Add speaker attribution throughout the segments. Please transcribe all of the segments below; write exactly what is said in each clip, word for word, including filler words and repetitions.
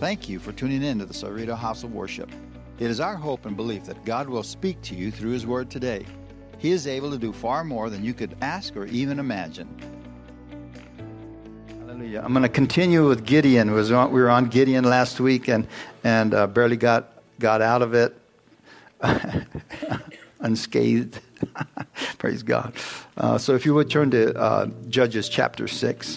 Speaker 1: Thank you for tuning in to the Cerrito House of Worship. It is our hope and belief that God will speak to you through His Word today. He is able to do far more than you could ask or even imagine. Hallelujah. I'm going to continue with Gideon. We were on Gideon last week and, and uh, barely got, got out of it unscathed. Praise God. Uh, so if you would turn to uh, Judges chapter six.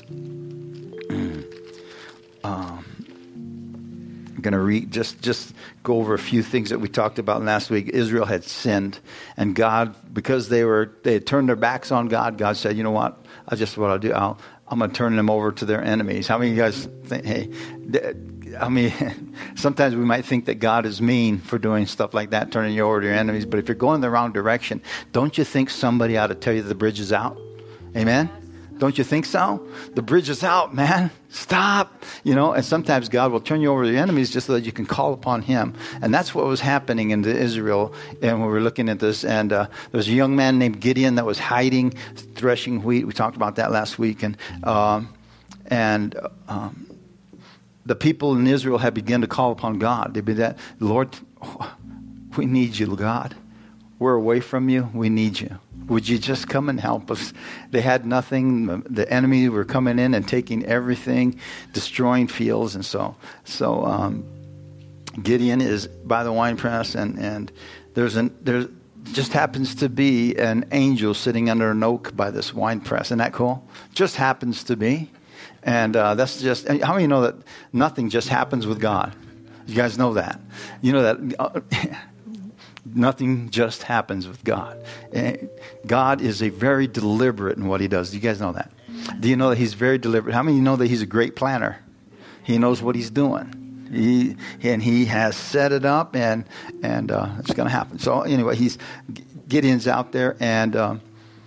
Speaker 1: um, I'm going to read, just, just go over a few things that we talked about last week. Israel had sinned, and God, because they were, they had turned their backs on God, God said, you know what, I just, what I'll do, I'll, I'm going to turn them over to their enemies. How many of you guys think, hey, I mean, sometimes we might think that God is mean for doing stuff like that, turning you over to your enemies, but if you're going the wrong direction, don't you think somebody ought to tell you the bridge is out? Amen? Don't you think so? The bridge is out, man. Stop. You know, and sometimes God will turn you over to your enemies just so that you can call upon Him. And that's what was happening in Israel. And we were looking at this, and uh, there was a young man named Gideon that was hiding, threshing wheat. We talked about that last week. And, um, and um, the people in Israel had begun to call upon God. They'd be that, Lord, we need you, God. We're away from you. We need you. Would you just come and help us? They had nothing. The enemy were coming in and taking everything, destroying fields. And so so um, Gideon is by the winepress, and, and there's an there just happens to be an angel sitting under an oak by this winepress. Isn't that cool? Just happens to be. And uh, that's just, how many know that nothing just happens with God? You guys know that. You know that... Uh, Nothing just happens with God. God is a very deliberate in what He does. Do you guys know that? Do you know that He's very deliberate? How many of you know that He's a great planner? He knows what He's doing. He and He has set it up, and and uh, it's going to happen. So anyway, he's Gideon's out there, and um,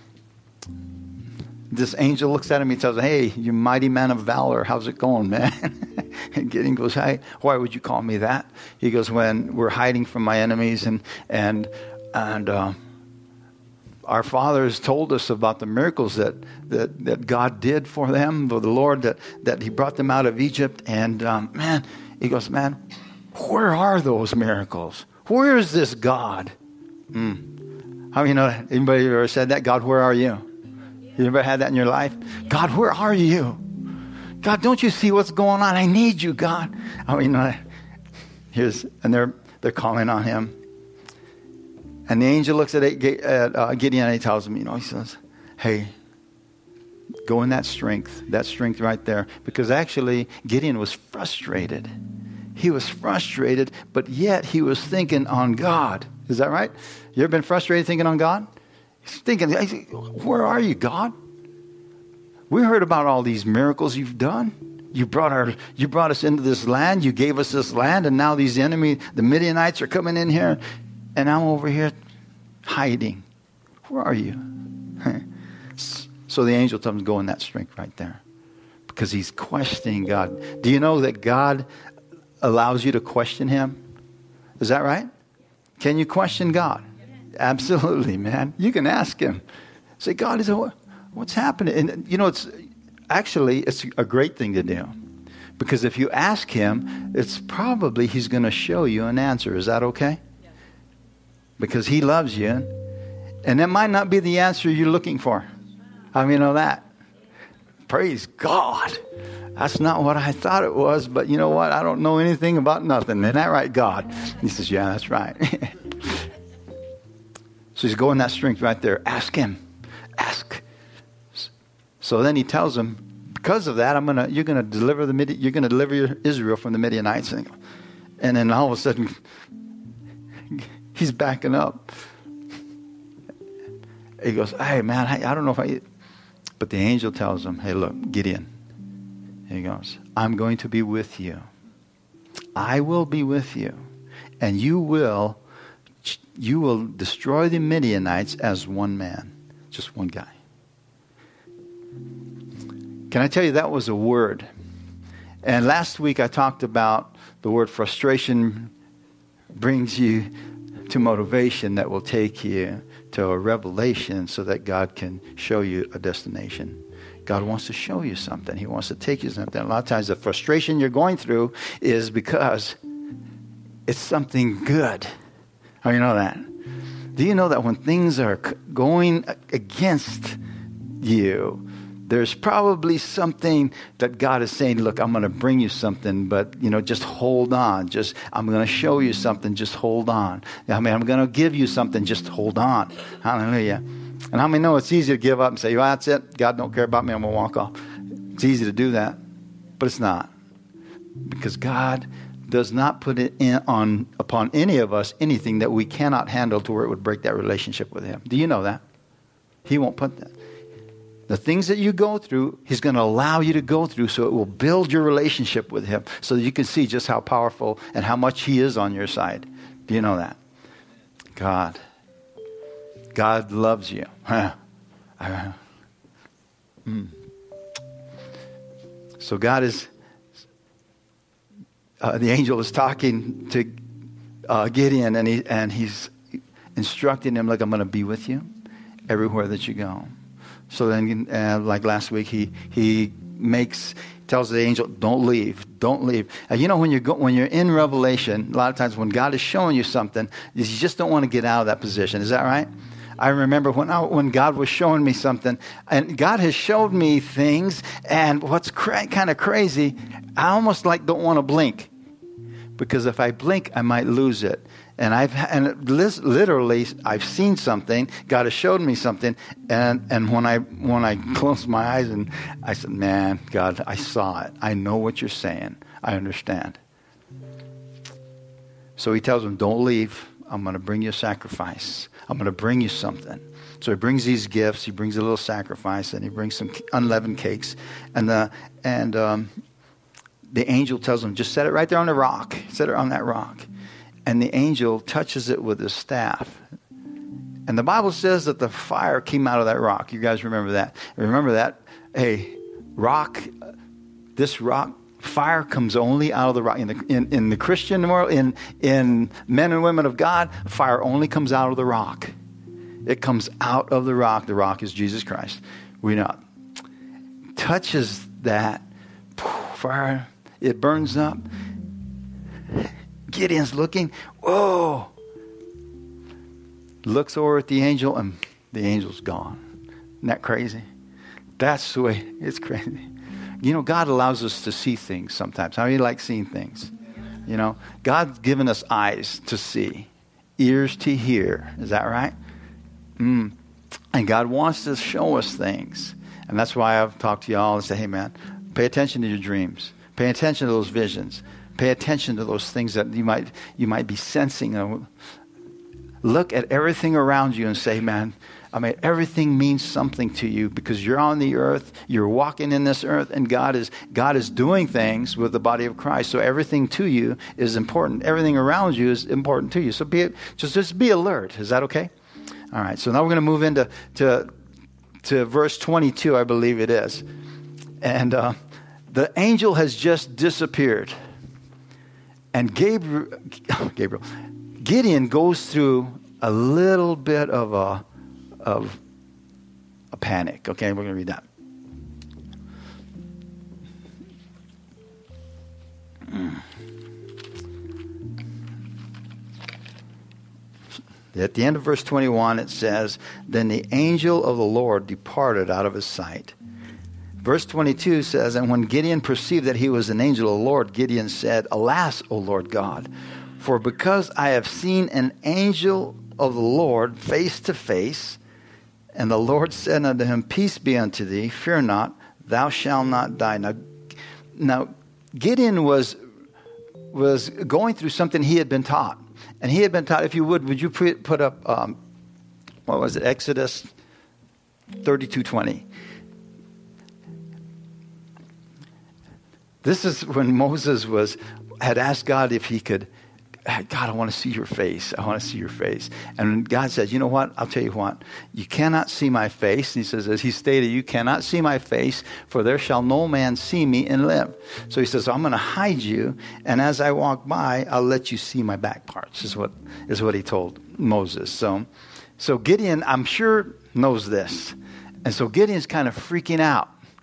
Speaker 1: this angel looks at him. He tells him, "Hey, you mighty man of valor, how's it going, man?" And Gideon goes, "Hey, why would you call me that?" He goes, "When we're hiding from my enemies, and and and uh, our fathers told us about the miracles that, that that God did for them, for the Lord that that He brought them out of Egypt. And um, man," he goes, "man, where are those miracles? Where is this God?" Mm. How many know? Anybody ever said that? God, where are you? You ever had that in your life? God, where are you? God, don't you see what's going on? I need you, God. I mean, uh, here's, and they're they're calling on Him. And the angel looks at, at uh, Gideon, and he tells him, you know, he says, "Hey, go in that strength, that strength right there." Because actually, Gideon was frustrated. He was frustrated, but yet he was thinking on God. Is that right? You ever been frustrated thinking on God? He's thinking, where are you, God? We heard about all these miracles you've done. You brought our, you brought us into this land. You gave us this land, and now these enemy, the Midianites, are coming in here, and I'm over here hiding. Where are you? So the angel tells him to go in that strength right there, because he's questioning God. Do you know that God allows you to question Him? Is that right? Can you question God? Absolutely, man. You can ask Him. Say, God, is it, what's happening? And you know, it's actually, it's a great thing to do. Because if you ask Him, it's probably He's going to show you an answer. Is that okay? Yeah. Because He loves you. And that might not be the answer you're looking for. How many know that? Praise God. That's not what I thought it was. But you know what? I don't know anything about nothing. Isn't that right, God? He says, yeah, that's right. So he's going that strength right there. Ask Him. Ask. So then he tells him, because of that, I'm gonna you're gonna deliver the Midi, you're gonna deliver your Israel from the Midianites. And, and then all of a sudden he's backing up. He goes, "Hey man, I, I don't know if I," but the angel tells him, "Hey, look, Gideon." He goes, "I'm going to be with you. I will be with you, and you will. You will destroy the Midianites as one man," just one guy. Can I tell you, that was a word? And last week I talked about the word frustration brings you to motivation that will take you to a revelation so that God can show you a destination. God wants to show you something. He wants to take you something. A lot of times the frustration you're going through is because it's something good. How do you know that? Do you know that when things are going against you, there's probably something that God is saying, look, I'm going to bring you something, but, you know, just hold on. Just, I'm going to show you something. Just hold on. I mean, I'm going to give you something. Just hold on. Hallelujah. And how many know it's easy to give up and say, well, that's it. God don't care about me. I'm going to walk off. It's easy to do that, but it's not. Because God does not put it in on upon any of us anything that we cannot handle to where it would break that relationship with him. Do you know that? He won't put that. The things that you go through, he's going to allow you to go through so it will build your relationship with him so that you can see just how powerful and how much he is on your side. Do you know that? God. God loves you. Huh. Uh, mm. So God is, uh, the angel is talking to uh, Gideon, and he and he's instructing him, like, I'm going to be with you everywhere that you go. So then, uh, like last week, he he makes tells the angel, don't leave, don't leave. And you know, when you go when you're in Revelation, a lot of times when God is showing you something, you just don't want to get out of that position. Is that right? I remember when I, when God was showing me something, and God has showed me things, and what's cra- kind of crazy, I almost like don't want to blink, because if I blink, I might lose it. And I've and literally I've seen something. God has showed me something, and and when I when I closed my eyes and I said, "Man, God, I saw it. I know what you're saying. I understand." So he tells him, "Don't leave. I'm going to bring you a sacrifice. I'm going to bring you something." So he brings these gifts. He brings a little sacrifice, and he brings some unleavened cakes, and the and um, the angel tells him, "Just set it right there on the rock. Set it on that rock." And the angel touches it with his staff. And the Bible says that the fire came out of that rock. You guys remember that? Remember that? Hey, rock, this rock, fire comes only out of the rock. In the, in, in the Christian world, in, in men and women of God, fire only comes out of the rock. It comes out of the rock. The rock is Jesus Christ. We know. Touches that, fire, it burns up. Gideon's looking, whoa, looks over at the angel, and the angel's gone. Isn't that crazy? That's the way, it's crazy. You know, God allows us to see things sometimes. How do you like seeing things? You know, God's given us eyes to see, ears to hear. Is that right? Mm. And God wants to show us things. And that's why I've talked to y'all and say, hey, man, pay attention to your dreams. Pay attention to those visions. Pay attention to those things that you might you might be sensing. Look at everything around you and say, man, I mean, everything means something to you because you're on the earth, you're walking in this earth, and God is God is doing things with the body of Christ. So everything to you is important. Everything around you is important to you. So be just just be alert. Is that okay? All right. So now we're going to move into to to verse twenty-two, I believe it is, and uh, the angel has just disappeared. And Gabriel, Gabriel, Gideon goes through a little bit of a of a panic. Okay, we're going to read that. At the end of verse twenty-one, it says, "Then the angel of the Lord departed out of his sight." Verse twenty-two says, "And when Gideon perceived that he was an angel of the Lord, Gideon said, Alas, O Lord God, for because I have seen an angel of the Lord face to face, and the Lord said unto him, Peace be unto thee, fear not, thou shalt not die." Now, now Gideon was, was going through something he had been taught. And he had been taught, if you would, would you put up, um, what was it, Exodus thirty-two twenty. This is when Moses was had asked God if he could, God, I want to see your face. I want to see your face. And God says, you know what? I'll tell you what. You cannot see my face. And he says, as he stated, you cannot see my face, for there shall no man see me and live. So he says, I'm going to hide you. And as I walk by, I'll let you see my back parts, is what is what he told Moses. So, so Gideon, I'm sure, knows this. And so Gideon's kind of freaking out.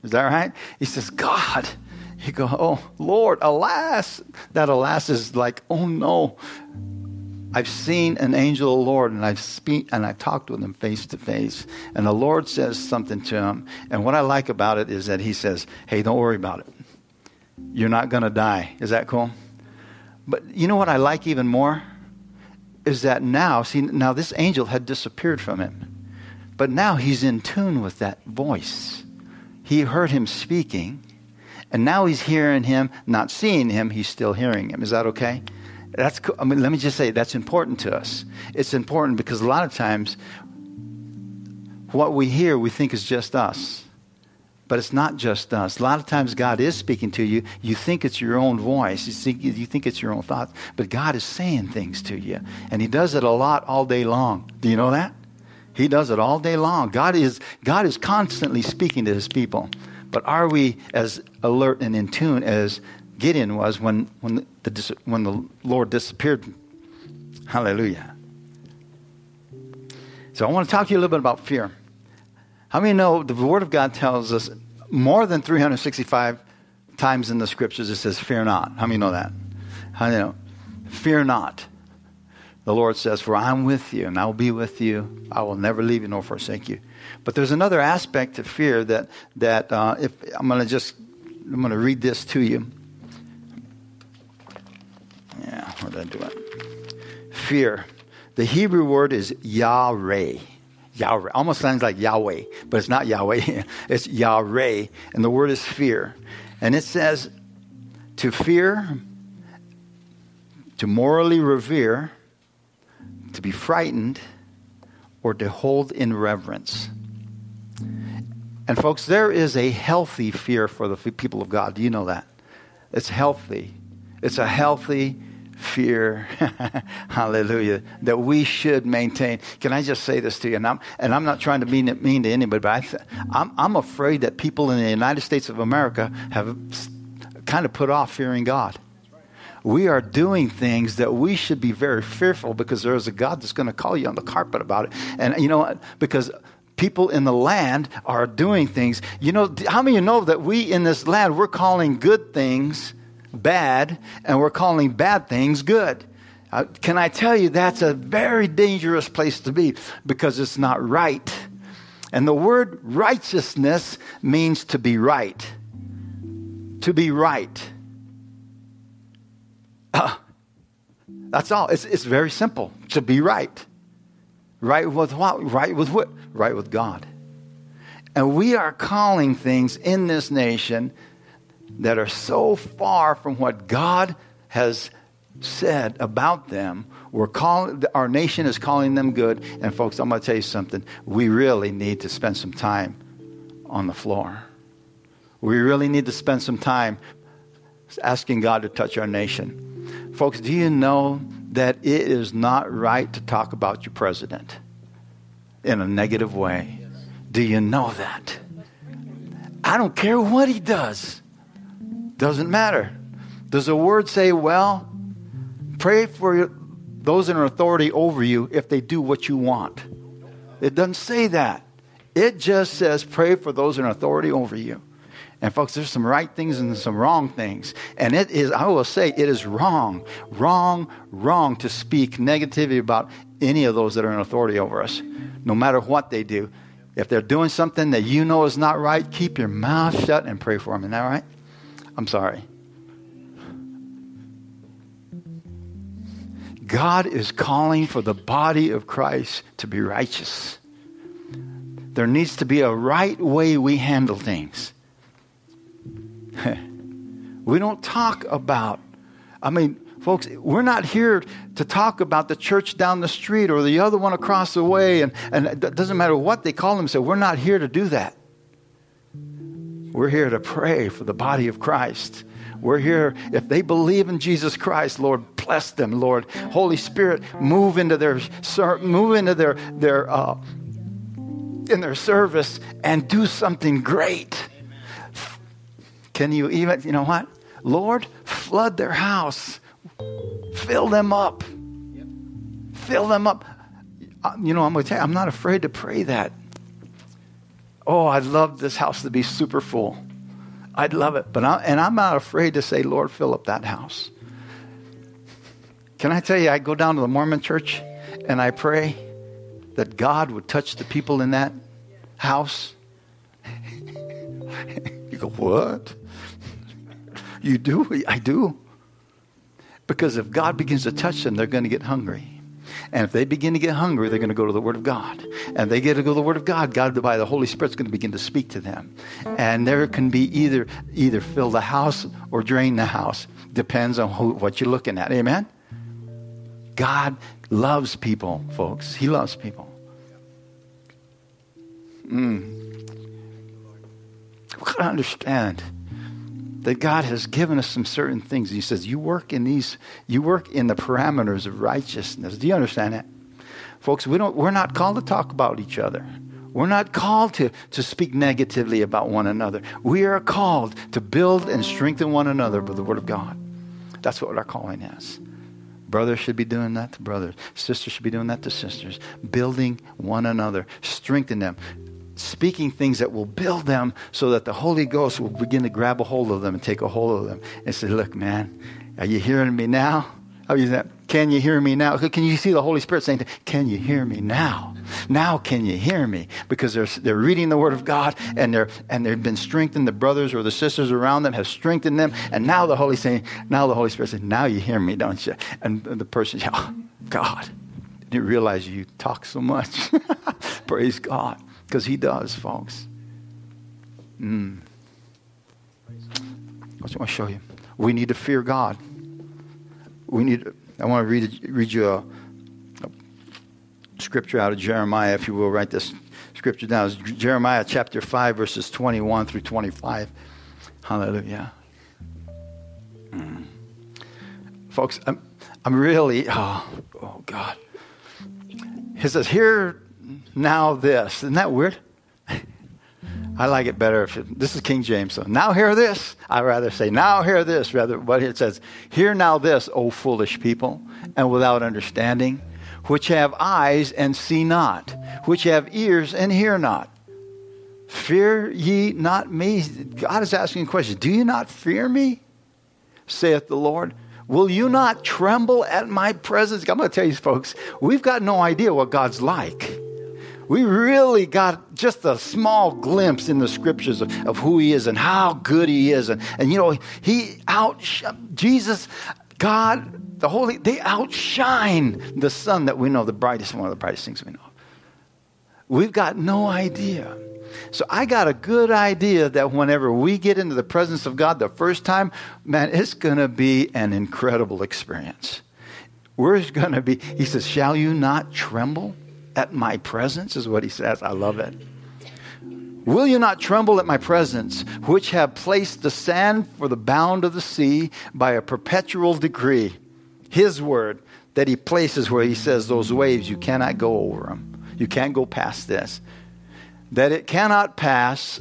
Speaker 1: Is that right? He says, God. You go, oh, Lord, alas. That alas is like, oh, no. I've seen an angel of the Lord, and I've speak, and I've talked with him face to face. And the Lord says something to him. And what I like about it is that he says, hey, don't worry about it. You're not going to die. Is that cool? But you know what I like even more? Is that now, see, now this angel had disappeared from him. But now he's in tune with that voice. He heard him speaking. And now he's hearing him, not seeing him, he's still hearing him. Is that okay? That's cool. I mean, let me just say that's important to us. It's important because a lot of times what we hear we think is just us. But it's not just us. A lot of times God is speaking to you. You think it's your own voice. You think, you think it's your own thoughts. But God is saying things to you. And he does it a lot all day long. Do you know that? He does it all day long. God is, God is constantly speaking to his people. But are we as alert and in tune as Gideon was when, when, the, when the Lord disappeared? Hallelujah. So I want to talk to you a little bit about fear. How many know the Word of God tells us more than three hundred sixty-five times in the Scriptures it says, fear not. How many know that? How many know? Fear not. The Lord says, for I am with you, and I will be with you. I will never leave you nor forsake you. But there's another aspect to fear that, that uh, if I'm going to just, I'm going to read this to you. Yeah, where did I do it? Fear. The Hebrew word is Yahweh. Yahweh. Almost sounds like Yahweh, but it's not Yahweh. It's Yahweh, and the word is fear. And it says to fear, to morally revere, to be frightened, or to hold in reverence. And folks, there is a healthy fear for the people of God. Do you know that? It's healthy. It's a healthy fear, hallelujah, that we should maintain. Can I just say this to you? And I'm, and I'm not trying to be mean to anybody, but I th- I'm, I'm afraid that people in the United States of America have kind of put off fearing God. We are doing things that we should be very fearful because there is a God that's going to call you on the carpet about it. And you know what? Because people in the land are doing things. You know, how many of you know that we in this land, we're calling good things bad, and we're calling bad things good? Uh, can I tell you that's a very dangerous place to be because it's not right. And the word righteousness means to be right. To be right. Uh, that's all. It's, it's very simple. To be right. Right with what? Right with what? Right with God. And we are calling things in this nation that are so far from what God has said about them. We're calling, our nation is calling them good. And folks, I'm going to tell you something. We really need to spend some time on the floor. We really need to spend some time asking God to touch our nation. Folks, do you know that it is not right to talk about your president in a negative way? Do you know that? I don't care what he does. Doesn't matter. Does the word say, well, pray for those in authority over you if they do what you want? It doesn't say that. It just says pray for those in authority over you. And folks, there's some right things and some wrong things. And it is, I will say, it is wrong, wrong, wrong to speak negativity about any of those that are in authority over us, no matter what they do. If they're doing something that you know is not right, keep your mouth shut and pray for them. Isn't that right? I'm sorry. God is calling for the body of Christ to be righteous. There needs to be a right way we handle things. We don't talk about, I mean, folks, we're not here to talk about the church down the street or the other one across the way. And, and it doesn't matter what they call themselves. We're not here to do that. We're here to pray for the body of Christ. We're here, if they believe in Jesus Christ, Lord, bless them, Lord. Holy Spirit, move into their, move into their, their, uh, in their service and do something great. Can you even, you know what? Lord, flood their house. Fill them up. Yep. Fill them up. Uh, you know, I'm going to tell you, I'm not afraid to pray that. Oh, I'd love this house to be super full. I'd love it. But I, and I'm not afraid to say, Lord, fill up that house. Can I tell you, I go down to the Mormon church and I pray that God would touch the people in that house. You go, what? You do? I do. Because if God begins to touch them, they're going to get hungry. And if they begin to get hungry, they're going to go to the Word of God. And they get to go to the Word of God, God by the Holy Spirit is going to begin to speak to them. And there can be either either fill the house or drain the house. Depends on who, what you're looking at. Amen? God loves people, folks. He loves people. Mm. We've got to understand that God has given us some certain things. He says, you work in these, you work in the parameters of righteousness. Do you understand that? Folks, we don't, we're not called to talk about each other. We're not called to, to speak negatively about one another. We are called to build and strengthen one another with the Word of God. That's what our calling is. Brothers should be doing that to brothers. Sisters should be doing that to sisters. Building one another. Strengthen them. Speaking things that will build them so that the Holy Ghost will begin to grab a hold of them and take a hold of them and say, look, man, are you hearing me now? How you that? Can you hear me now? Can you see the Holy Spirit saying, can you hear me now? Now can you hear me? Because they're they're reading the Word of God and they're and they've been strengthened. The brothers or the sisters around them have strengthened them. And now the Holy saying, now the Holy Spirit saying, now you hear me, don't you? And the person says, oh, God, I didn't realize you talk so much. Praise God. Because he does, folks. Mm. I just want to show you. We need to fear God. We need. I want to read read you a, a scripture out of Jeremiah, if you will. Write this scripture down. It's Jeremiah chapter five, verses twenty-one through twenty-five. Hallelujah. Mm. Folks, I'm, I'm really, oh, oh God. He says, hear now this. Isn't that weird? I like it better if it, this is King James. So now hear this. I rather say now hear this. Rather, but it says, hear now this, O foolish people, and without understanding, which have eyes and see not, which have ears and hear not. Fear ye not me? God is asking a question. Do you not fear me? Saith the Lord. Will you not tremble at my presence? I'm going to tell you, folks, we've got no idea what God's like. We really got just a small glimpse in the scriptures of, of who he is and how good he is. And, and you know, he out, Jesus, God, the Holy, they outshine the sun that we know, the brightest, one of the brightest things we know. We've got no idea. So I got a good idea that whenever we get into the presence of God the first time, man, it's going to be an incredible experience. We're going to be, he says, shall you not tremble at my presence, is what he says. I love it. Will you not tremble at my presence, which have placed the sand for the bound of the sea by a perpetual decree? His word that he places where he says those waves, you cannot go over them. You can't go past this. That it cannot pass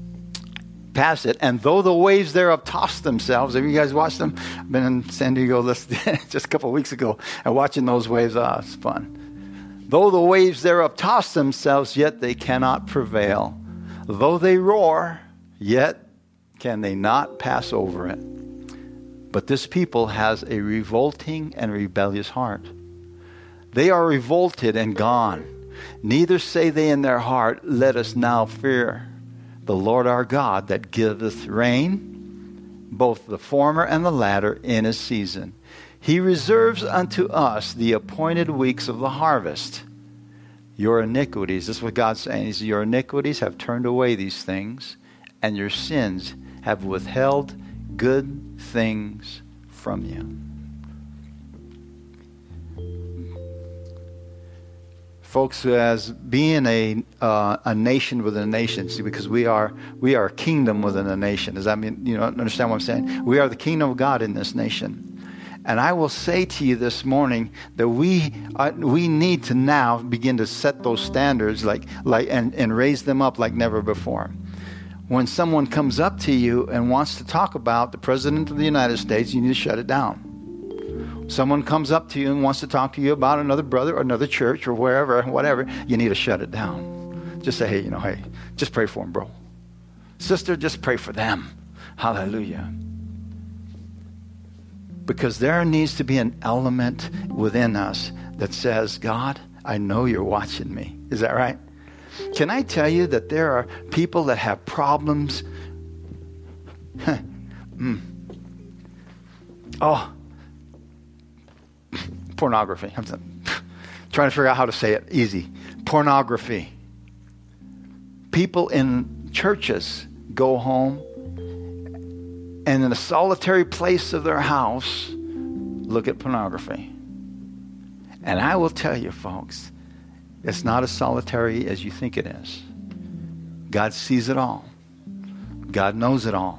Speaker 1: past it. And though the waves thereof toss themselves, have you guys watched them? I've been in San Diego this, just a couple of weeks ago and watching those waves. Ah, oh, it's fun. Though the waves thereof toss themselves, yet they cannot prevail. Though they roar, yet can they not pass over it. But this people has a revolting and rebellious heart. They are revolted and gone. Neither say they in their heart, let us now fear the Lord our God that giveth rain, both the former and the latter, in his season. He reserves unto us the appointed weeks of the harvest. Your iniquities, this is what God's saying. He says, your iniquities have turned away these things, and your sins have withheld good things from you. Folks, as being a uh, a nation within a nation, see, because we are we are a kingdom within a nation. Does that mean, you know, understand what I'm saying? We are the kingdom of God in this nation. And I will say to you this morning that we uh, we need to now begin to set those standards like like and, and raise them up like never before. When someone comes up to you and wants to talk about the President of the United States, you need to shut it down. Someone comes up to you and wants to talk to you about another brother or another church or wherever, whatever, you need to shut it down. Just say, hey, you know, hey, just pray for them, bro. Sister, just pray for them. Hallelujah. Because there needs to be an element within us that says, God, I know you're watching me. Is that right? Can I tell you that there are people that have problems? mm. Oh, pornography. I'm trying to figure out how to say it easy. Pornography. People in churches go home and in a solitary place of their house look at pornography. And I will tell you, folks, it's not as solitary as you think it is. God sees it all. God knows it all.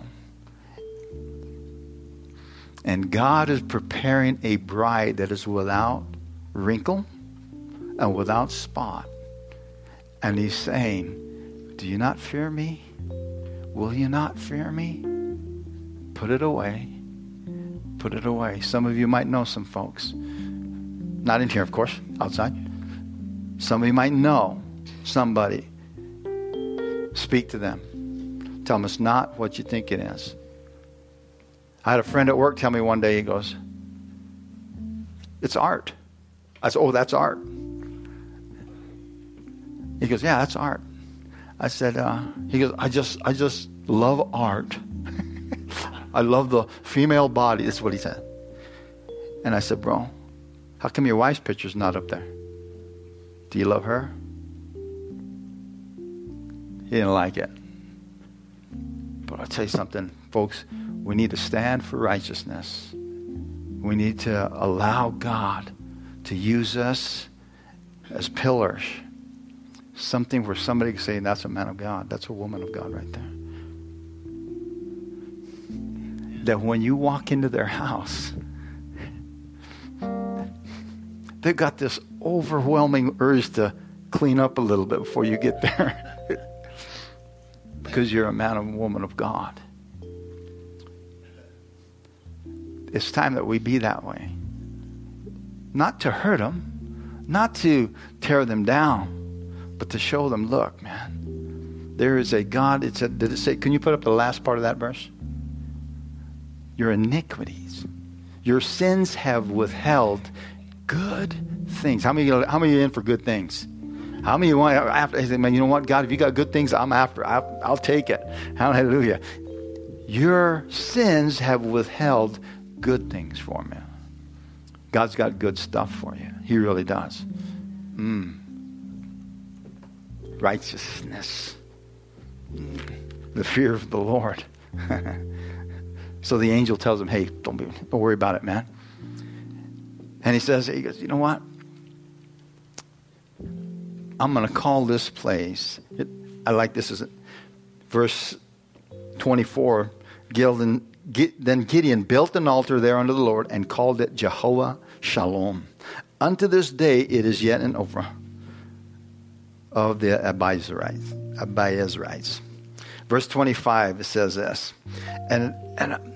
Speaker 1: And God is preparing a bride that is without wrinkle and without spot. And he's saying, do you not fear me? Will you not fear me? Put it away. Put it away. Some of you might know some folks. Not in here, of course, outside. Some of you might know somebody. Speak to them. Tell them it's not what you think it is. I had a friend at work tell me one day, he goes, it's art. I said, oh, that's art. He goes, yeah, that's art. I said, uh, he goes, I just, I just love art. I love the female body. That's what he said. And I said, bro, how come your wife's picture's not up there? Do you love her? He didn't like it. But I'll tell you something, folks. We need to stand for righteousness. We need to allow God to use us as pillars. Something where somebody can say, that's a man of God. That's a woman of God right there. That when you walk into their house, they've got this overwhelming urge to clean up a little bit before you get there. Because you're a man and woman of God. It's time that we be that way. Not to hurt them, not to tear them down, but to show them, look, man, there is a God. It said, did it say, can you put up the last part of that verse? Your iniquities, your sins have withheld good things. How many, how many are in for good things? How many you want after? I say, man, you know what, God, if you got good things, I'm after. I'll, I'll take it. Hallelujah. Your sins have withheld good things for me. God's got good stuff for you. He really does. Mm. Righteousness. Mm. The fear of the Lord. So the angel tells him, hey, don't be, don't worry about it, man. And he says, he goes, you know what? I'm going to call this place. It, I like this as verse twenty-four. Gildan, Then Gideon built an altar there unto the Lord and called it Jehovah Shalom. Unto this day it is yet an Ophrah of the Abiezrites. Abiezrites. Verse twenty-five, it says this. And, and uh,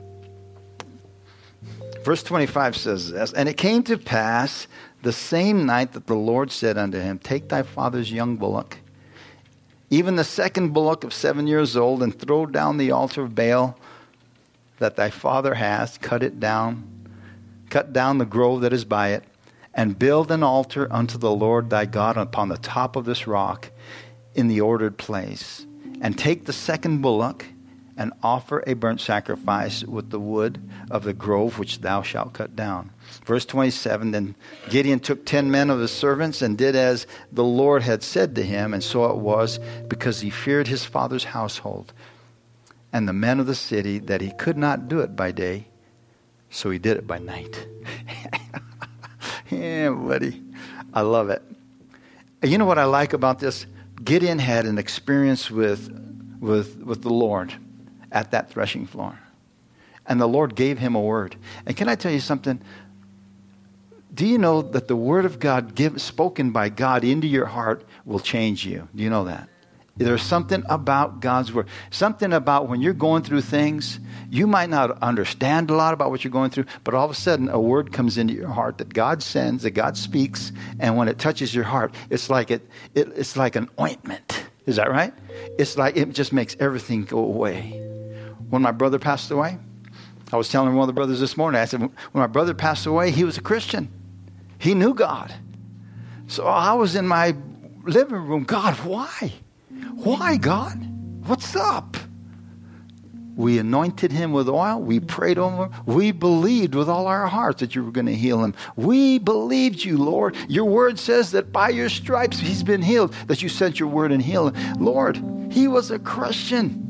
Speaker 1: verse twenty-five says this. And it came to pass the same night that the Lord said unto him, take thy father's young bullock, even the second bullock of seven years old, and throw down the altar of Baal that thy father hath, cut it down, cut down the grove that is by it, and build an altar unto the Lord thy God upon the top of this rock in the ordered place. And take the second bullock, and offer a burnt sacrifice with the wood of the grove which thou shalt cut down. Verse twenty-seven, then Gideon took ten men of his servants and did as the Lord had said to him, and so it was, because he feared his father's household and the men of the city, that he could not do it by day, so he did it by night. Yeah, buddy. I love it. You know what I like about this? Gideon had an experience with, with, with the Lord at that threshing floor. And the Lord gave him a word. And can I tell you something? Do you know that the word of God give, spoken by God into your heart will change you? Do you know that? There's something about God's word. Something about when you're going through things, you might not understand a lot about what you're going through, but all of a sudden a word comes into your heart that God sends, that God speaks, and when it touches your heart, it's like it, it it's like an ointment. Is that right? It's like it just makes everything go away. When my brother passed away, I was telling one of the brothers this morning, I said, when my brother passed away, he was a Christian. He knew God. So I was in my living room. God, why? Why, God? What's up? We anointed him with oil. We prayed over him. We believed with all our hearts that you were going to heal him. We believed you, Lord. Your word says that by your stripes he's been healed, that you sent your word and healed him. Lord, he was a Christian.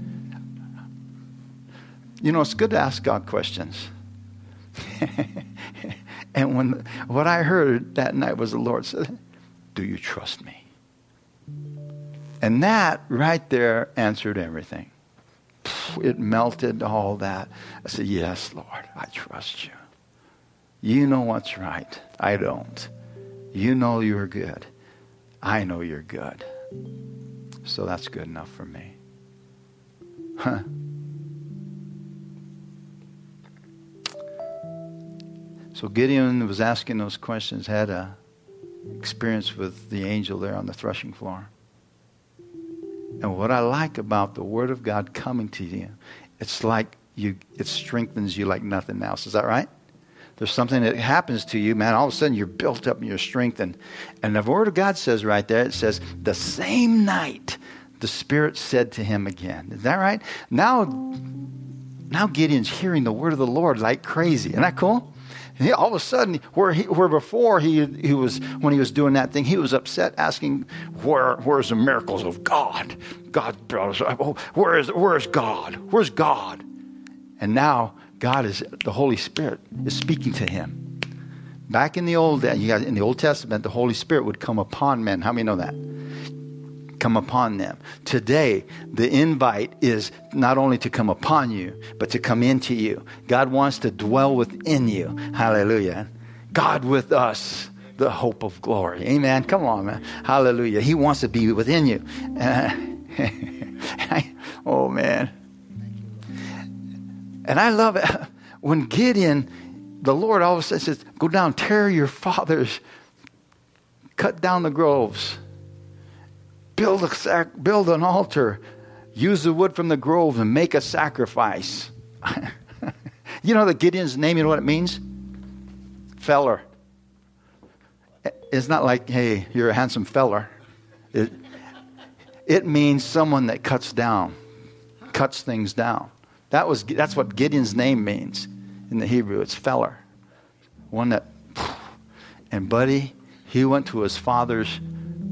Speaker 1: You know, it's good to ask God questions. And when what I heard that night was the Lord said, do you trust me? And that right there answered everything. It melted all that. I said, yes, Lord, I trust you. You know what's right. I don't. You know you're good. I know you're good. So that's good enough for me. Huh. So Gideon was asking those questions, had a experience with the angel there on the threshing floor. And what I like about the Word of God coming to you, it's like you, it strengthens you like nothing else. Is that right? There's something that happens to you, man. All of a sudden you're built up and you're strengthened. And the Word of God says right there, it says, the same night the Spirit said to him again. Is that right? Now, now Gideon's hearing the Word of the Lord like crazy. Isn't that cool? He, all of a sudden, where he, where before he he was when he was doing that thing, he was upset, asking, "Where where's the miracles of God? God brought us. Oh, where is where is God? Where's God?" And now God is the Holy Spirit is speaking to him. Back in the old you guys, in the Old Testament, the Holy Spirit would come upon men. How many know that? Come upon them. Today, the invite is not only to come upon you, but to come into you. God wants to dwell within you. Hallelujah. God with us, the hope of glory. Amen. Come on, man. Hallelujah. He wants to be within you. Uh, oh, man. And I love it. When Gideon, the Lord all of a sudden says, go down, tear your fathers, cut down the groves. Build a sac- build an altar. Use the wood from the grove and make a sacrifice. You know that Gideon's name, you know what it means? Feller. It's not like, hey, you're a handsome feller. It, it means someone that cuts down, cuts things down. That was that's what Gideon's name means in the Hebrew. It's feller. One that, and buddy, he went to his father's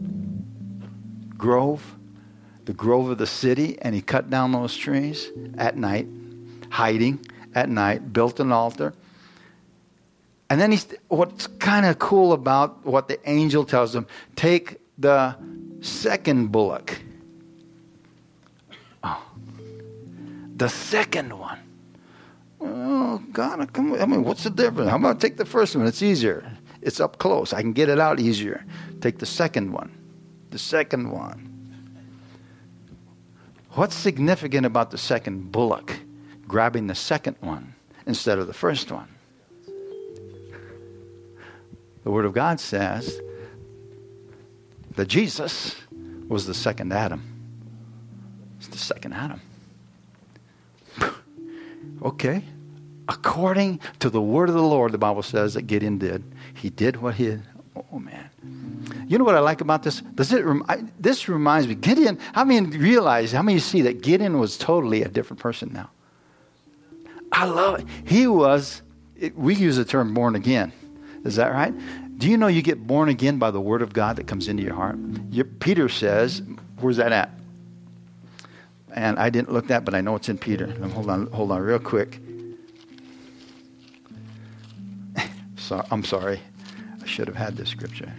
Speaker 1: grove, the grove of the city, and he cut down those trees at night, hiding at night, built an altar. And then he's, what's kind of cool about what the angel tells him, take the second bullock. Oh, the second one. Oh, God, come on. I mean, what's the difference? How about take the first one? It's easier. It's up close. I can get it out easier. Take the second one. The second one. What's significant about the second bullock? Grabbing the second one instead of the first one. The Word of God says that Jesus was the second Adam. It's the second Adam. Okay. According to the Word of the Lord, the Bible says that Gideon did. He did what he... Oh, man. You know what I like about this? Does it? Rem- I, this reminds me, Gideon, how many realize, how many see that Gideon was totally a different person now? I love it. He was, it, we use the term born again. Is that right? Do you know you get born again by the Word of God that comes into your heart? Your, Peter says, where's that at? And I didn't look that, but I know it's in Peter. Hold on, hold on real quick. So, I'm sorry. I should have had this scripture.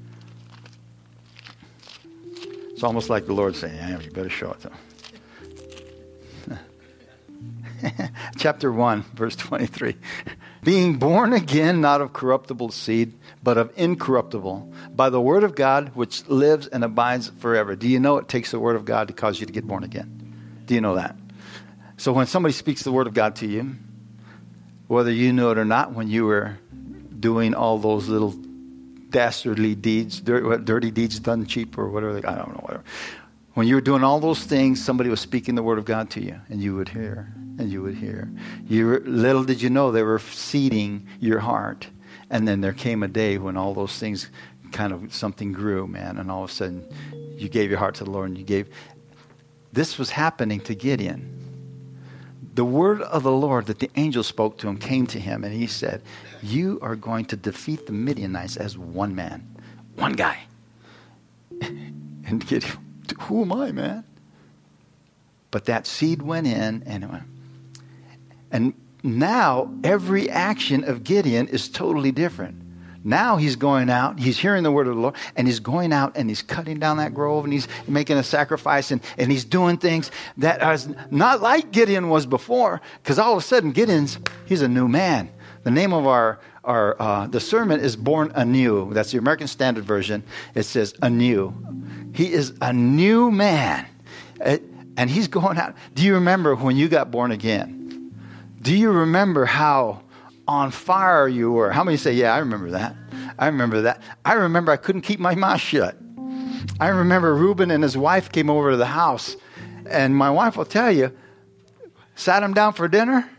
Speaker 1: It's almost like the Lord saying, yeah, you better show it to him. Chapter one, verse twenty-three. Being born again, not of corruptible seed, but of incorruptible, by the word of God, which lives and abides forever. Do you know it takes the word of God to cause you to get born again? Do you know that? So when somebody speaks the word of God to you, whether you know it or not, when you were doing all those little dastardly deeds, dirty, dirty deeds done cheap or whatever, I don't know, whatever. When you were doing all those things, somebody was speaking the word of God to you, and you would hear, and you would hear. You were, little did you know they were seeding your heart. And then there came a day when all those things kind of, something grew, man, and all of a sudden you gave your heart to the Lord, and you gave. This was happening to Gideon. The word of the Lord that the angel spoke to him came to him, and he said, you are going to defeat the Midianites as one man, one guy. And Gideon, who am I, man? But that seed went in, and it went. And now every action of Gideon is totally different. Now he's going out, he's hearing the word of the Lord, and he's going out and he's cutting down that grove, and he's making a sacrifice, and, and he's doing things that are not like Gideon was before, because all of a sudden Gideon's, he's a new man. The name of our, our uh, the sermon is Born Anew. That's the American Standard Version. It says anew. He is a new man. Uh, and he's going out. Do you remember when you got born again? Do you remember how on fire you were? How many say, yeah, I remember that. I remember that. I remember I couldn't keep my mouth shut. I remember Reuben and his wife came over to the house. And my wife will tell you, sat him down for dinner.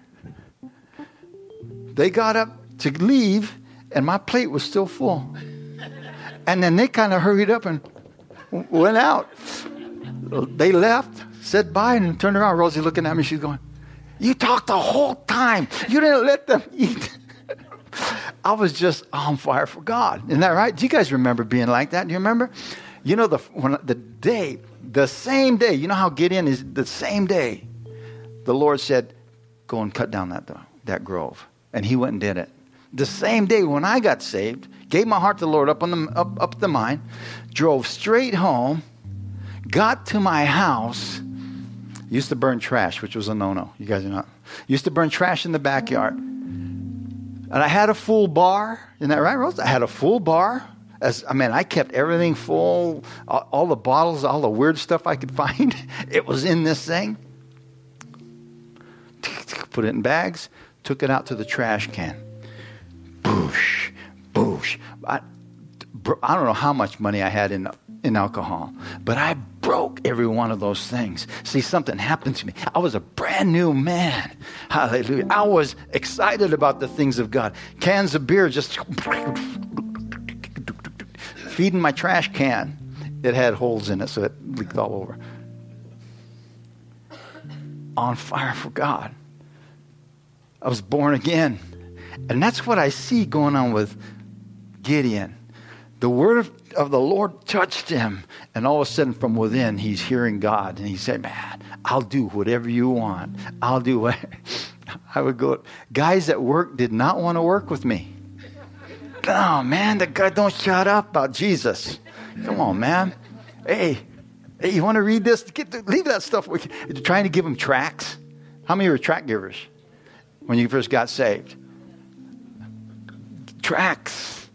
Speaker 1: They got up to leave, and my plate was still full. And then they kind of hurried up and went out. They left, said bye, and turned around. Rosie looking at me, she's going, you talked the whole time. You didn't let them eat. I was just on fire for God. Isn't that right? Do you guys remember being like that? Do you remember? You know, the when, the day, the same day, you know how Gideon is, the same day, the Lord said, go and cut down that, that grove. And he went and did it. The same day when I got saved, gave my heart to the Lord up on the up, up the mine, drove straight home, got to my house, used to burn trash, which was a no-no. You guys are not. Used to burn trash in the backyard. And I had a full bar. Isn't that right, Rose? I had a full bar. As I mean, I kept everything full, all, all the bottles, all the weird stuff I could find. It was in this thing. Put it in bags. Took it out to the trash can. Boosh, boosh. I, I don't know how much money I had in in alcohol, but I broke every one of those things. See, something happened to me. I was a brand new man. Hallelujah. I was excited about the things of God. Cans of beer just feeding my trash can. It had holes in it, so it leaked all over. On fire for God. I was born again. And that's what I see going on with Gideon. The word of, of the Lord touched him. And all of a sudden from within, he's hearing God. And he said, man, I'll do whatever you want. I'll do what. I would go. Guys at work did not want to work with me. Oh, man, the guy don't shut up about Jesus. Come on, man. Hey, hey, you want to read this? Get, leave that stuff. You're trying to give them tracts. How many were tract givers when you first got saved? Tracts.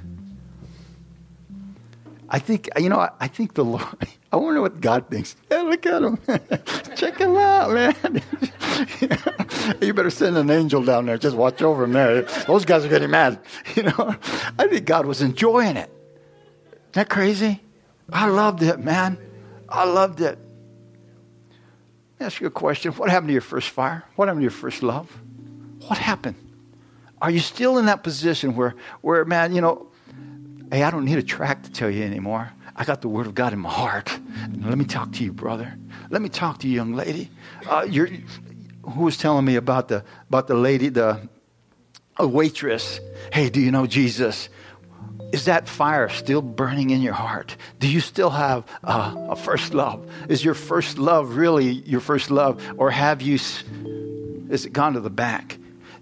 Speaker 1: I think, you know, I, I think the Lord, I wonder what God thinks. Yeah, look at him. Check him out, man. You better send an angel down there. Just watch over him there. Those guys are getting mad. You know, I think God was enjoying it. Isn't that crazy? I loved it, man. I loved it. Let me ask you a question. What happened to your first fire? What happened to your first love? What happened? Are you still in that position where, where, man, you know, hey, I don't need a tract to tell you anymore. I got the word of God in my heart. Now, let me talk to you, brother. Let me talk to you, young lady. Uh, you're, who was telling me about the about the lady, the a waitress? Hey, do you know Jesus? Is that fire still burning in your heart? Do you still have uh, a first love? Is your first love really your first love, or have you? Is it gone to the back?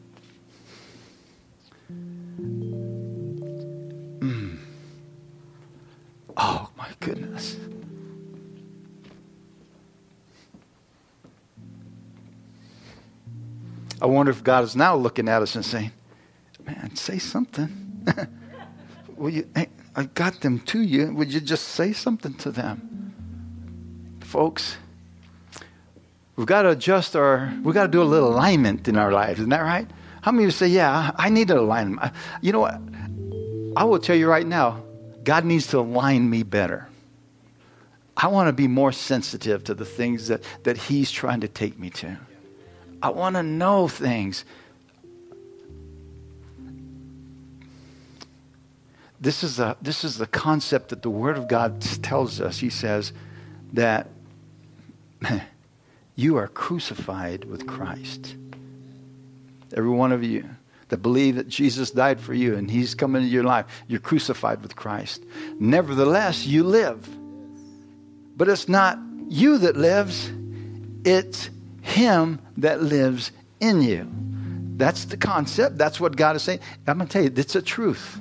Speaker 1: Mm. Oh my goodness. I wonder if God is now looking at us and saying, man, say something. Will you, hey, I got them to you. Would you just say something to them? Folks, we've got to adjust our, we've got to do a little alignment in our lives. Isn't that right? How many of you say, yeah, I need an alignment? You know what? I will tell you right now, God needs to align me better. I want to be more sensitive to the things that, that he's trying to take me to. I want to know things. This is a this is the concept that the Word of God tells us. He says that you are crucified with Christ. Every one of you that believe that Jesus died for you and he's come into your life, you're crucified with Christ. Nevertheless, you live. But it's not you that lives, it's him that lives in you. That's the concept. That's what God is saying. I'm going to tell you, it's a truth.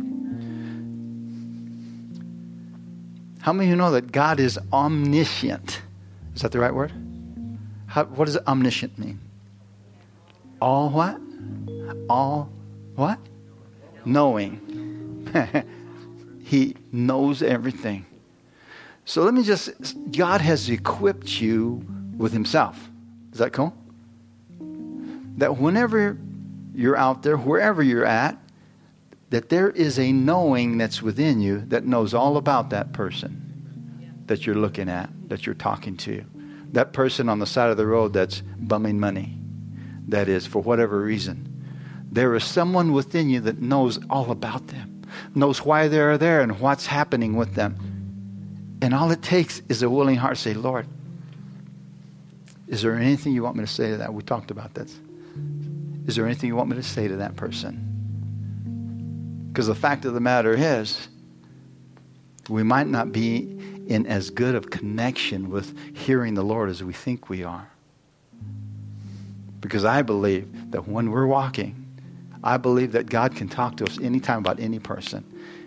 Speaker 1: How many of you know that God is omniscient? Is that the right word? How, what does omniscient mean? All what? All what? Knowing. He knows everything. So let me just, God has equipped you with himself. Is that cool? That whenever you're out there, wherever you're at, that there is a knowing that's within you that knows all about that person that you're looking at, that you're talking to. That person on the side of the road that's bumming money. That is, for whatever reason. There is someone within you that knows all about them. Knows why they're there and what's happening with them. And all it takes is a willing heart to say, Lord, is there anything you want me to say to that? We talked about this. Is there anything you want me to say to that person? Because the fact of the matter is, we might not be in as good of connection with hearing the Lord as we think we are. Because I believe that when we're walking, I believe that God can talk to us anytime about any person.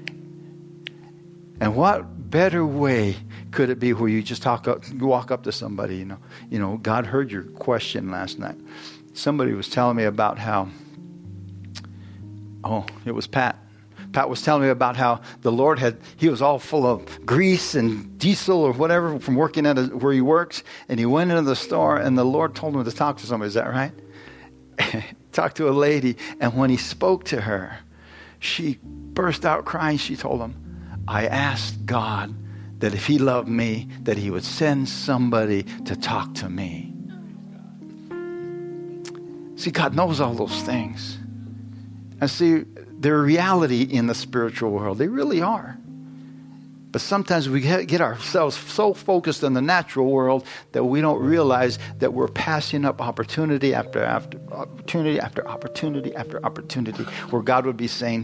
Speaker 1: And what better way could it be where you just talk up, walk up to somebody, you know, you know, God heard your question last night. Somebody was telling me about how, oh, it was Pat. Pat was telling me about how the Lord had, he was all full of grease and diesel or whatever from working at a, where he works. And he went into the store and the Lord told him to talk to somebody. Is that right? Talk to a lady. And when he spoke to her, she burst out crying. She told him, I asked God that if he loved me, that he would send somebody to talk to me. See, God knows all those things. And see, they're a reality in the spiritual world. They really are. But sometimes we get ourselves so focused on the natural world that we don't realize that we're passing up opportunity after, after opportunity after opportunity after opportunity where God would be saying,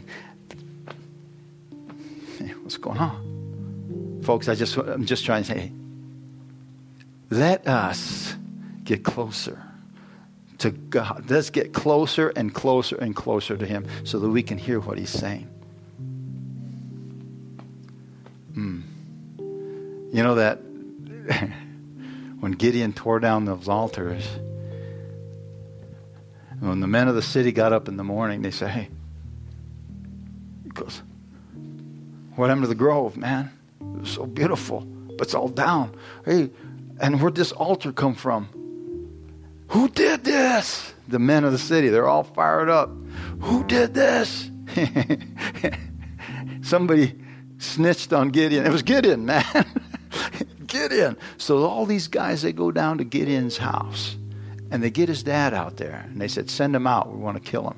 Speaker 1: hey, what's going on? Folks, I just, I'm just trying to say, let us get closer to God. Let's get closer and closer and closer to him so that we can hear what he's saying. Mm. You know that when Gideon tore down those altars, when the men of the city got up in the morning, they said, hey, he goes, what happened to the grove, man? It was so beautiful, but it's all down. Hey, and where'd this altar come from? Who did this? The men of the city, they're all fired up. Who did this? Somebody snitched on Gideon. It was Gideon, man. Gideon. So all these guys, they go down to Gideon's house and they get his dad out there and they said, send him out. We want to kill him.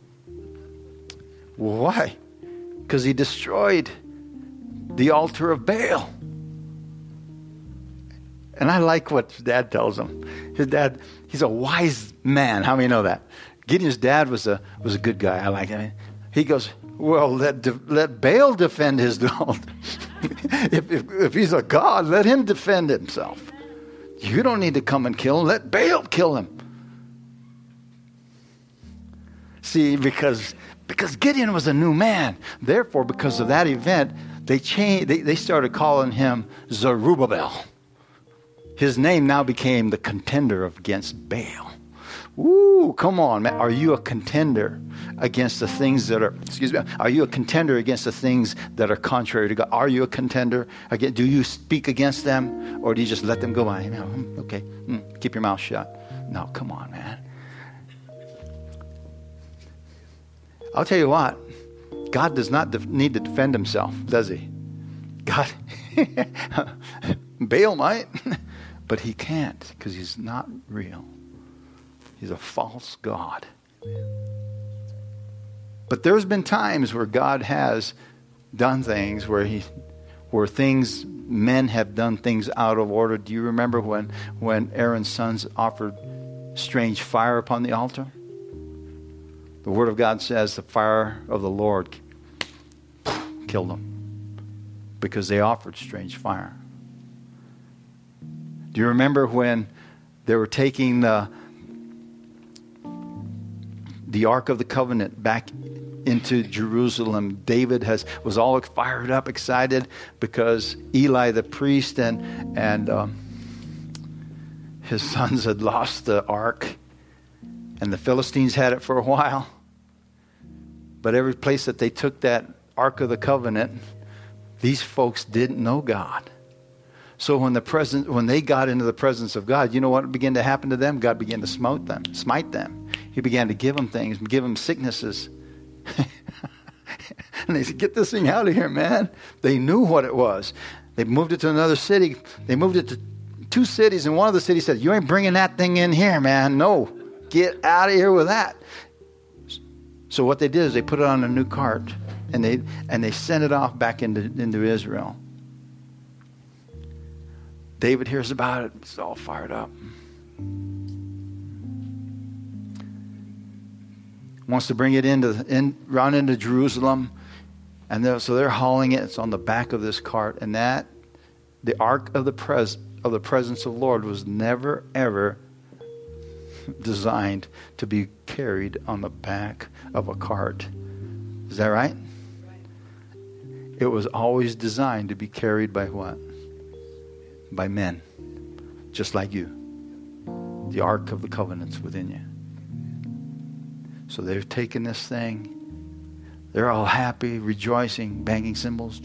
Speaker 1: Well, why? Because he destroyed the altar of Baal. And I like what his dad tells him. His dad, he's a wise man. How many know that? Gideon's dad was a was a good guy. I like it. He goes, well, let let Baal defend his altar. if, if if he's a god, let him defend himself. You don't need to come and kill him. Let Baal kill him. See, because because Gideon was a new man. Therefore, because of that event, they changed. They, they started calling him Zerubbabel. His name now became the contender against Baal. Woo, come on, man. Are you a contender against the things that are, excuse me, are you a contender against the things that are contrary to God? Are you a contender? Again, do you speak against them or do you just let them go by? You know, okay, mm, keep your mouth shut. No, come on, man. I'll tell you what, God does not def- need to defend himself, does he? God, Baal might, but he can't because he's not real. He's a false god. But there's been times where God has done things where he, where things, men have done things out of order. Do you remember when, when Aaron's sons offered strange fire upon the altar? The Word of God says the fire of the Lord killed them because they offered strange fire. Do you remember when they were taking the, the Ark of the Covenant back into Jerusalem? David has was all fired up, excited, because Eli the priest and, and um, his sons had lost the Ark. And the Philistines had it for a while. But every place that they took that Ark of the Covenant, these folks didn't know God. So when the presence, when they got into the presence of God, you know what began to happen to them? God began to smite them, smite them. He began to give them things, give them sicknesses. And they said, "Get this thing out of here, man." They knew what it was. They moved it to another city. They moved it to two cities, and one of the cities said, "You ain't bringing that thing in here, man. No, get out of here with that." So what they did is they put it on a new cart, and they and they sent it off back into, into Israel. David hears about it. He's all fired up. Wants to bring it into in run into Jerusalem, and they're, so they're hauling it. It's on the back of this cart, and that the ark of the pres of the presence of the Lord was never ever designed to be carried on the back of a cart. Is that right? It was always designed to be carried by what? By men, just like you. The Ark of the Covenant's within you. So they've taken this thing. They're all happy, rejoicing, banging cymbals.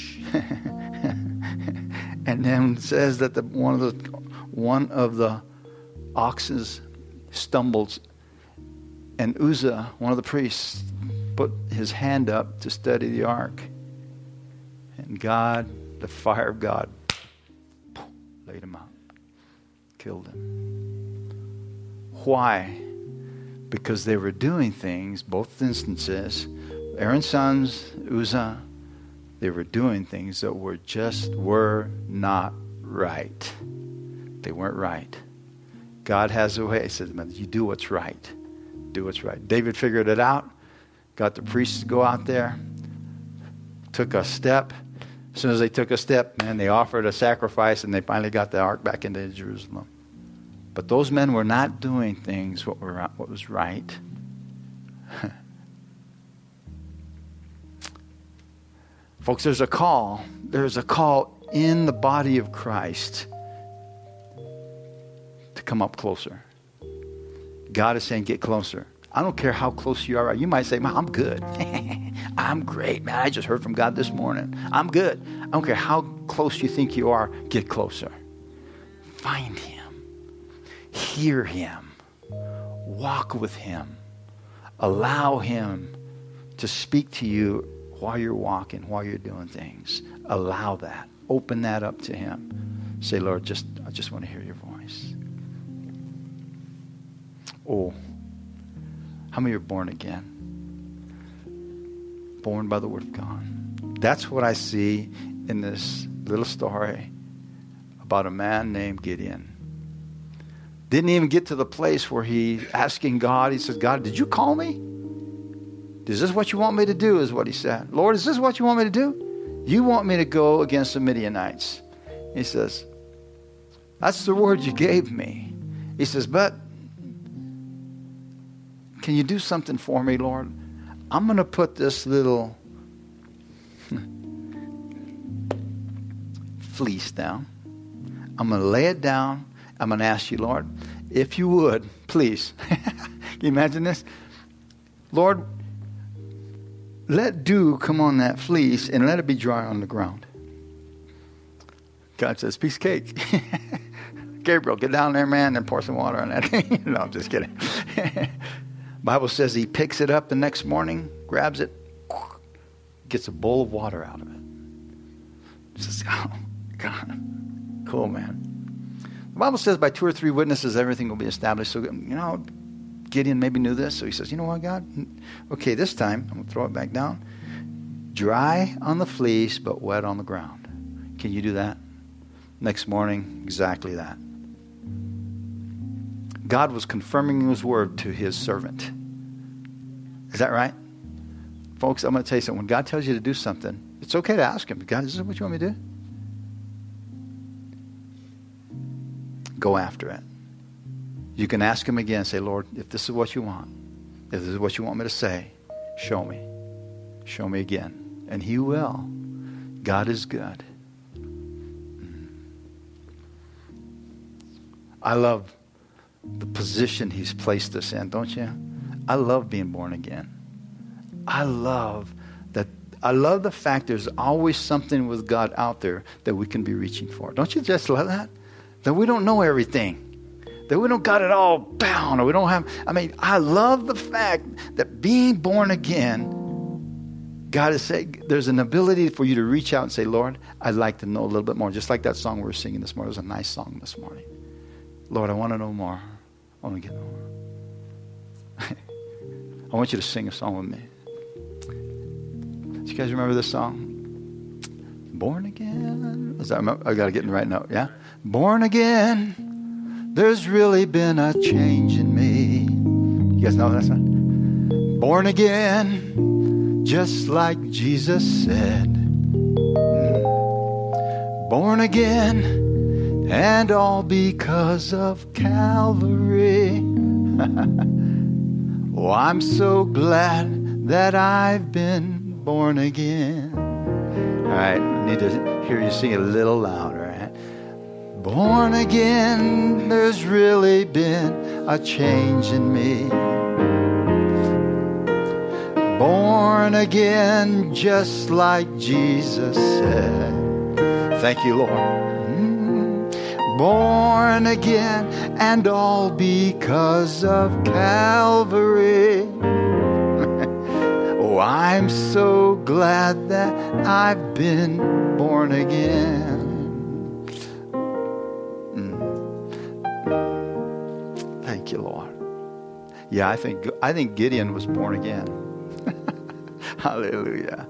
Speaker 1: And then it says that the one of the one of the oxes stumbles, and Uzzah, one of the priests, put his hand up to steady the ark. And God, the fire of God, laid him out, killed him. Why? Because they were doing things, both instances, Aaron's sons, Uzzah, they were doing things that were just were not right. They weren't right. God has a way. He says, "You do what's right. Do what's right." David figured it out. Got the priests to go out there. Took a step. As soon as they took a step, man, they offered a sacrifice, and they finally got the ark back into Jerusalem. But those men were not doing things what were what was right. Folks, there's a call. There's a call in the body of Christ to come up closer. God is saying, get closer. I don't care how close you are. You might say, "Man, I'm good. I'm great, man. I just heard from God this morning. I'm good." I don't care how close you think you are. Get closer. Find Him. Hear Him. Walk with Him. Allow Him to speak to you while you're walking, while you're doing things. Allow that. Open that up to Him. Say, "Lord, just I just want to hear your voice." Oh, how many are born again? Born by the Word of God. That's what I see in this little story about a man named Gideon. Didn't even get to the place where he asking God, he says, "God, did you call me? Is this what you want me to do?" Is what he said. "Lord, is this what you want me to do? You want me to go against the Midianites?" He says, "That's the word you gave me." He says, "But can you do something for me, Lord? I'm going to put this little fleece down. I'm going to lay it down. I'm going to ask you, Lord, if you would, please." Can you imagine this? "Lord, let dew come on that fleece and let it be dry on the ground." God says, "Piece of cake." "Gabriel, get down there, man, and pour some water on that thing." No, I'm just kidding. Bible says he picks it up the next morning, grabs it, gets a bowl of water out of it. He says, "Oh, God, Cool, man. The Bible says by two or three witnesses, everything will be established. So, you know, Gideon maybe knew this. So he says, you know what, God? Okay, this time, I'm going to throw it back down. Dry on the fleece, but wet on the ground. Can you do that? Next morning, exactly that. God was confirming his word to his servant. Is that right? Folks, I'm going to tell you something. When God tells you to do something, it's okay to ask him, God, is this what you want me to do? Go after it. You can ask him again. Say, Lord, if this is what you want, if this is what you want me to say, show me. Show me again. And he will. God is good. I love the position he's placed us in, don't you? I love being born again. I love that. I love the fact there's always something with God out there that we can be reaching for. Don't you just love that? That we don't know everything. That we don't got it all down. Or we don't have, I mean, I love the fact that being born again, God is saying there's an ability for you to reach out and say, Lord, I'd like to know a little bit more. Just like that song we were singing this morning. It was a nice song this morning. Lord, I want to know more. I want to get more. I want you to sing a song with me. Do you guys remember this song? Born again. Is that, I got to get in the right note, yeah? Born again. There's really been a change in me. You guys know that song? Born again, just like Jesus said. Born again, and all because of Calvary. Oh, I'm so glad that I've been born again. All right, I need to hear you sing it a little louder. Right? Born again, there's really been a change in me. Born again, just like Jesus said. Thank you, Lord. Mm. Born again, and all because of Calvary. Oh, I'm so glad that I've been born again. Mm. Thank you, Lord. Yeah, I think I think Gideon was born again. Hallelujah.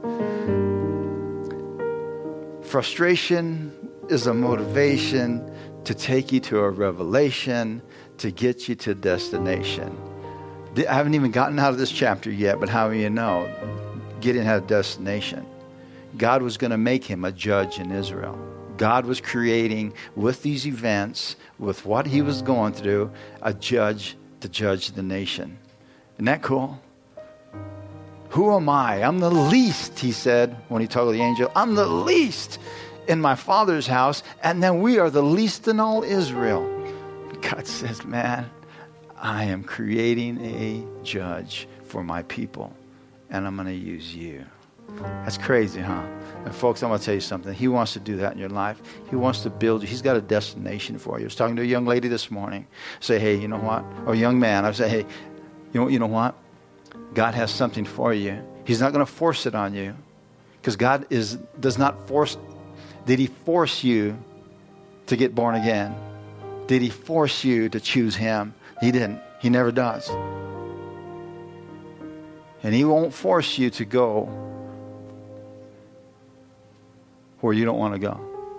Speaker 1: Frustration is a motivation to take you to a revelation, to get you to a destination. I haven't even gotten out of this chapter yet, but how do you know? Gideon had a destination. God was going to make him a judge in Israel. God was creating, with these events, with what he was going through, a judge to judge the nation. Isn't that cool? Who am I? I'm the least, he said when he told the angel. I'm the least in my Father's house, and then we are the least in all Israel. God says, man, I am creating a judge for my people, and I'm going to use you. That's crazy, huh? And folks, I'm going to tell you something. He wants to do that in your life. He wants to build you. He's got a destination for you. I was talking to a young lady this morning. Say, hey, you know what? Or a young man. I say, hey, you know, you know what? God has something for you. He's not going to force it on you, because God is does not force. Did he force you to get born again? Did he force you to choose him? He didn't. He never does. And he won't force you to go where you don't want to go.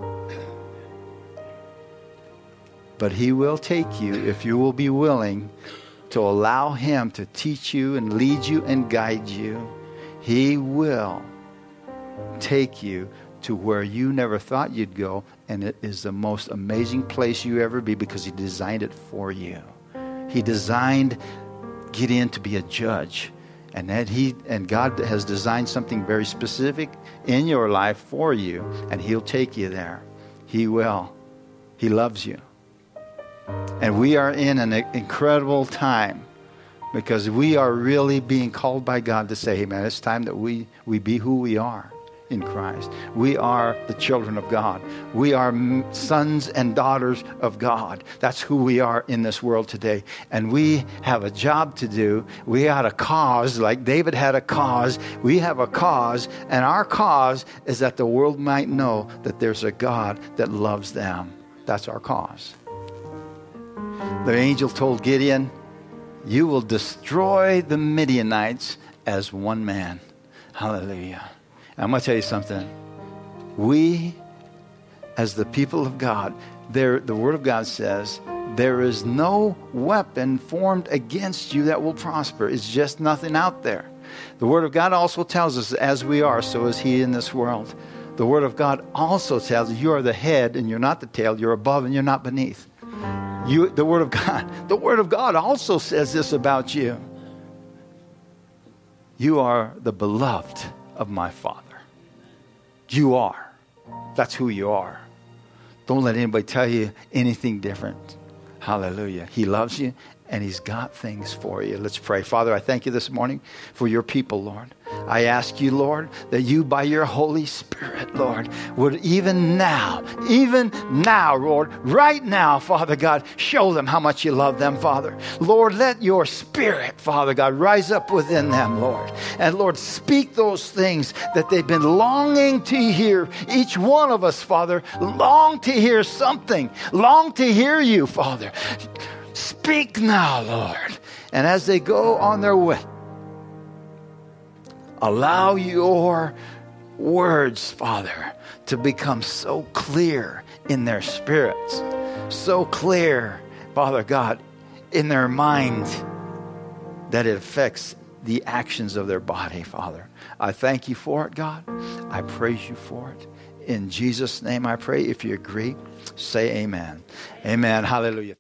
Speaker 1: But he will take you if you will be willing to allow him to teach you and lead you and guide you. He will take you to where you never thought you'd go, and it is the most amazing place you ever be, because he designed it for you. He designed Gideon to be a judge, and that he and God has designed something very specific in your life for you, and he'll take you there. He will. He loves you. And we are in an incredible time, because we are really being called by God to say, hey man, it's time that we, we be who we are in Christ. We are the children of God. We are sons and daughters of God. That's who we are in this world today. And we have a job to do. We had a cause, like David had a cause. We have a cause, and our cause is that the world might know that there's a God that loves them. That's our cause. The angel told Gideon, you will destroy the Midianites as one man. Hallelujah. I'm going to tell you something. We, as the people of God, there, the Word of God says, there is no weapon formed against you that will prosper. It's just nothing out there. The Word of God also tells us, as we are, so is He in this world. The Word of God also tells us, you are the head and you're not the tail. You're above and you're not beneath. You, the Word of God, the Word of God also says this about you. You are the beloved of my Father. You are. That's who you are. Don't let anybody tell you anything different. Hallelujah. He loves you and He's got things for you. Let's pray. Father, I thank you this morning for your people, Lord. I ask you, Lord, that you by your Holy Spirit, Lord, would even now, even now, Lord, right now, Father God, show them how much you love them, Father. Lord, let your Spirit, Father God, rise up within them, Lord. And Lord, speak those things that they've been longing to hear. Each one of us, Father, long to hear something, long to hear you, Father. Speak now, Lord. And as they go on their way, allow your words, Father, to become so clear in their spirits, so clear, Father God, in their mind that it affects the actions of their body, Father. I thank you for it, God. I praise you for it. In Jesus' name I pray. If you agree, say amen. Amen. Hallelujah.